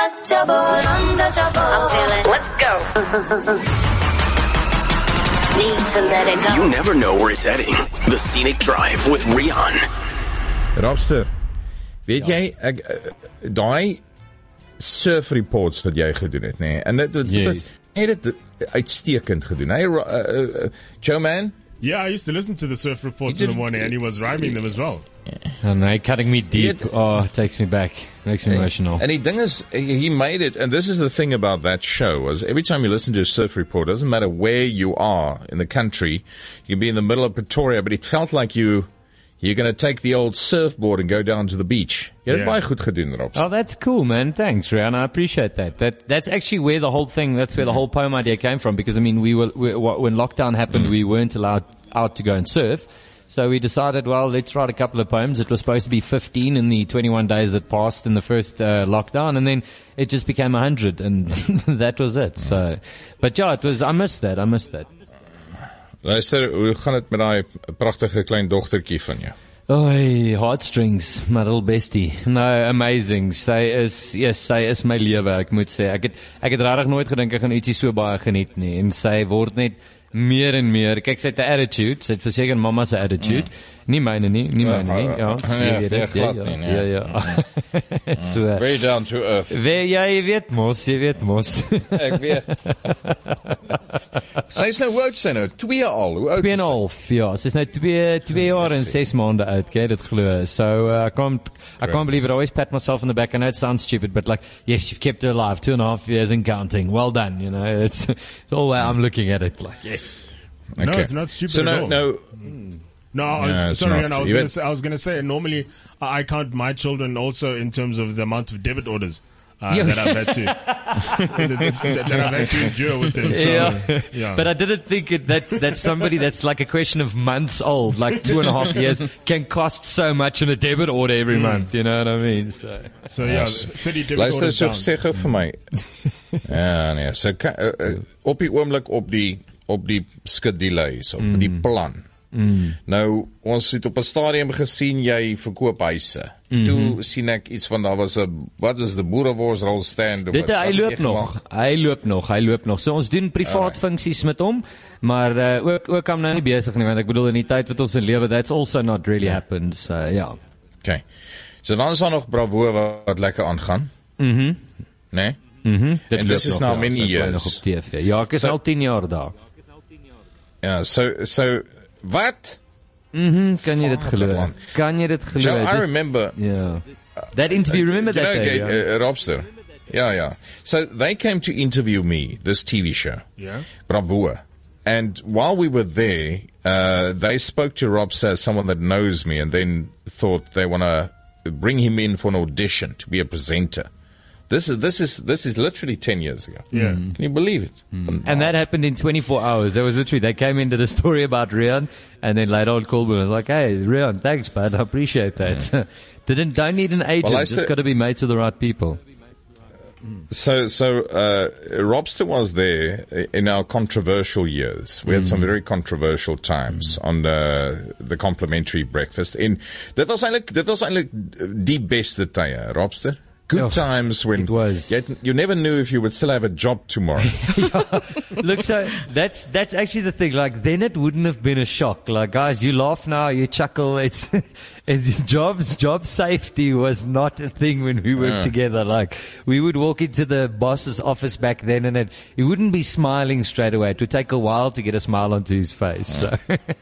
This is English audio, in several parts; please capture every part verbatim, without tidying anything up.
untouchable, untouchable. I'm feeling. Let's go. Need to let it go. You never know where it's heading. The Scenic Drive with Rian. Robster, weet jy, ek, daai surf reports wat jy gedoen het, nee, en dit het, Yes. het, het, het uitstekend gedoen. Hey, uh, uh, Joe Man? Yeah, I used to listen to the surf reports in the morning, and he was rhyming them as well. And they cutting me deep. Oh, it takes me back. Makes me emotional. And die ding is, he made it, and this is the thing about that show, was every time you listen to a surf report, it doesn't matter where you are in the country, you can be in the middle of Pretoria, but it felt like you, you're going to take the old surfboard and go down to the beach. Jy het Yeah. baie goed gedoen, Robs. Oh, that's cool, man. Thanks, Rian. I appreciate that. That that's actually where the whole thing, that's where the whole poem idea came from. Because I mean, we were we, when lockdown happened, mm. we weren't allowed out to go and surf. So we decided, well, let's write a couple of poems. It was supposed to be fifteen in the twenty-one days that passed in the first uh, lockdown, and then it just became one hundred, and that was it. So, but yeah, it was. I missed that. I missed that. Luister, hoe gaan het met daai pragtige klein dogtertjie van jou? Oi, heartstrings, my little bestie. No, amazing. Sy is, yes, sy is my lewe, ek moet sê. Ek het, ek het rarig nooit gedink ek gaan ietsie so baie geniet nie. En sy word net meer en meer. Kyk, sy het 'n attitude. Sy het verseker mamma se attitude. Mm. Nie myne nie, nie myne nie. Ja, Ja, jy weet ja, dit. glad Ja, nie, ja, ja. ja. So. Very down to earth. We, ja, jy weet mos, jy weet mos. Ek weet. Sy is nou, hoe oud sy nou? Twee al, hoe oud Twee en is een sy? half, ja. Sy is nou twee, twee jaar en zes maanden oud, kan jy dit glo? So, uh, I can't, I can't believe it. I always pat myself on the back. I know it sounds stupid, but like, yes, you've kept her alive two and a half years and counting. Well done, you know. It's, it's all way I'm looking at it like, yes. No, Okay. it's not stupid So at no, all. no, No, I was, Yeah, it's sorry, not. and I was You going had- to say, I was going to say, normally I I count my children also in terms of the amount of debit orders uh, Yeah. that I've had to that, that I've had to endure with them. So, yeah. yeah. But I didn't think it, that, that somebody that's like a question of months old, like two and a half years, can cost so much in a debit order every month, you know what I mean? So. so yeah, Yes. thirty debit luister, orders so down. sê gou vir my. Ja, nee, so ka- uh, uh, op die oomblik op die, op die skedule hier, so, op die plan. Mm. Nou, ons het op 'n stadium gesien, jy verkoop huise. Mm-hmm. Toe sien ek iets van, daar was 'n, wat is the boereworsrol stand? of Dit, wat- hy wat loop het jy nog, gemaak? hy loop nog, hy loop nog. So ons doen privaat funksies met hom, maar uh, ook, ook hom nou nie bezig nie, want ek bedoel in die tyd wat ons in lewe, that's also not really happened, so ja. Yeah. Okay. So dan is daar nog Bravo wat, wat lekker aangaan. Mhm. Nee? Mhm. Dit And loop this is nog, now ja, many dit bly years. nog op T V. Ja, ek is So- al tien jaar daar. Ja, so, so, wat? Mhm, kan jy dit glo? man. Kan jy dit glo? Joe, I Dis- remember, Yeah. That interview, remember you that know, day? uh, yeah? uh, Robster. Yeah, yeah. So they came to interview me, this T V show. Yeah. Bravo. And while we were there, uh, they spoke to Robster as someone that knows me and then thought they want to bring him in for an audition to be a presenter. This is, this is, this is literally ten years ago. Yeah. Can you believe it? And that happened in twenty-four hours. That was literally, they came into the story about Rian, and then later on Colburn was like, hey, Rian, thanks, bud, I appreciate that. Didn't, don't need an agent, Well, I just said- got to be mates with the right people. So, so, uh, Robster was there in our controversial years. We had some very controversial times on the, the complimentary breakfast. En dit was eintlik, dit was eintlik die beste tye, Robster. Good Ja, times when it was. You, had- you never knew if you would still have a job tomorrow. Look, so that's that's actually the thing. Like, then it wouldn't have been a shock. Like, guys, you laugh now, you chuckle. It's, it's jobs, job safety was not a thing when we worked Yeah. together. Like, we would walk into the boss's office back then, and it, he wouldn't be smiling straight away. It would take a while to get a smile onto his face. So.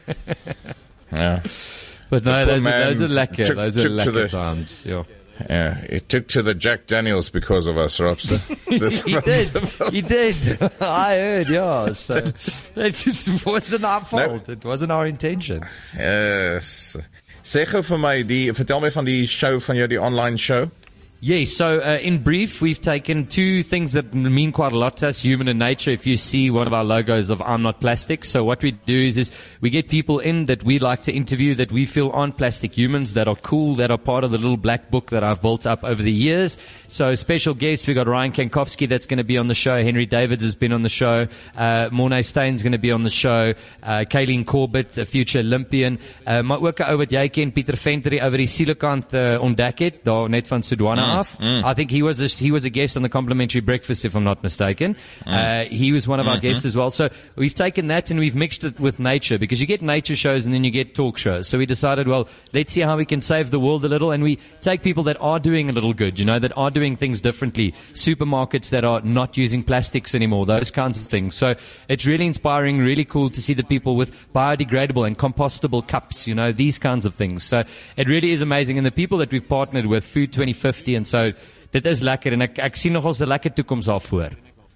Yeah. But no, poor those are, man those are lekker. took- Those are took to lekker the- times. Yeah. Yeah, it took to the Jack Daniels because of us, Robster. This He was- did. He did. I heard, yeah. So it just wasn't our fault. It wasn't our intention. Yes. Sê gou vir my, die, vertel my van die show van jou, die online show. Yes, so uh, in brief, we've taken two things that mean quite a lot to us, human and nature. If you see one of our logos of I'm Not Plastic. So what we do is, is we get people in that we like to interview that we feel aren't plastic humans, that are cool, that are part of the little black book that I've built up over the years. So special guests, we got Ryan Kankowski that's going to be on the show. Henry Davids has been on the show. Uh, Mornay Stein's going to be on the show. Uh, Kayleen Corbett, a future Olympian. Uh, maar ook ou wat jy ken, Pieter Venter, oor die sielekant uh, ontdek het, daar net van Sudwana. life. mm. I think he was a, he was a guest on the complimentary breakfast, if I'm not mistaken. Mm. Uh, he was one of our mm-hmm. guests as well. So we've taken that and we've mixed it with nature, because you get nature shows and then you get talk shows. So we decided, well, let's see how we can save the world a little, and we take people that are doing a little good, you know, that are doing things differently. Supermarkets that are not using plastics anymore, those kinds of things. So it's really inspiring, really cool to see the people with biodegradable and compostable cups, you know, these kinds of things. So it really is amazing. And the people that we've partnered with, Food twenty fifty, and so, dit is lekker. En ek, ek sien nog ons 'n lekker toekoms daarvoor.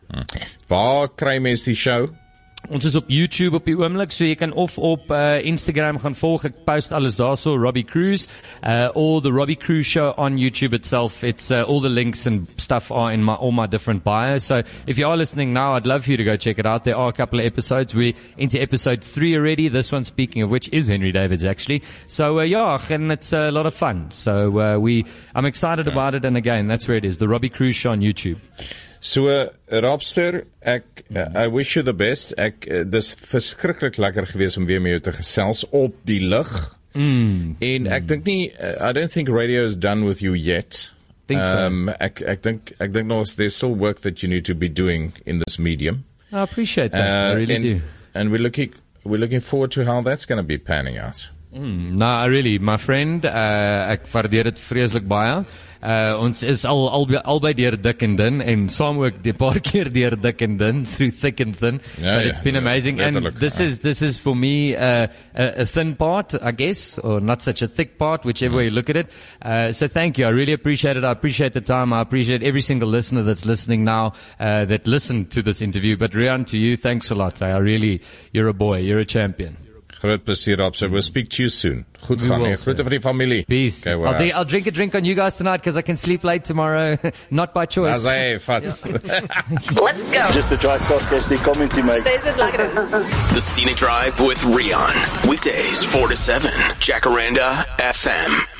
Waar kry mens die show? Ons is op YouTube op die oomblik, so jy kan of op uh, Instagram gaan volg. Ek post alles daarso, Robbie Cruise, uh, or the Robbie Cruise show on YouTube itself. It's uh, all the links and stuff are in my all my different bios. So if you are listening now, I'd love for you to go check it out. There are a couple of episodes. We're into episode three already. This one, speaking of which, is Henry David's actually. So uh, yeah, and it's a lot of fun. So uh, we, I'm excited yeah. about it. And again, that's where it is, the Robbie Cruise show on YouTube. So, uh, Robster, ek, uh, I wish you the best. Ek, uh, dis verskriklik lekker gewees om weer met jou te gesels op die lug. Mm. En ek dink nie, uh, I don't think radio is done with you yet. Think um, so. Ek, ek dink, ek dink nog, there's still work that you need to be doing in this medium. I appreciate that. Uh, I really and, do. And we're looking, we're looking forward to how that's going to be panning out. Mm, nou, really, my friend, uh, ek waardeer dit vreeslik baie. Uh, ons is al, al, albei deur dik en dun, en saam ook die paar keer deur dik en dun, through thick and thin. Yeah, but it's yeah, been yeah, amazing. And letterlijk, this uh, is, this is for me, uh, a, a thin part, I guess, or not such a thick part, whichever way you look at it. Uh, so thank you. I really appreciate it. I appreciate the time. I appreciate every single listener that's listening now, uh, that listened to this interview. But Riaan, to you, thanks a lot. I really, you're a boy. You're a champion. Groot plesier, Rob. So we'll speak to you soon. Goed We gaan, will, nee. Groete vir die familie. Peace. Okay, well, I'll, drink, I'll drink a drink on you guys tonight because I can sleep late tomorrow. Not by choice. That's it. Let's go. Just to try soft guest commenting, mate. Says it like it is. The Scenic Drive with Riaan. Weekdays four to seven. Jacaranda F M.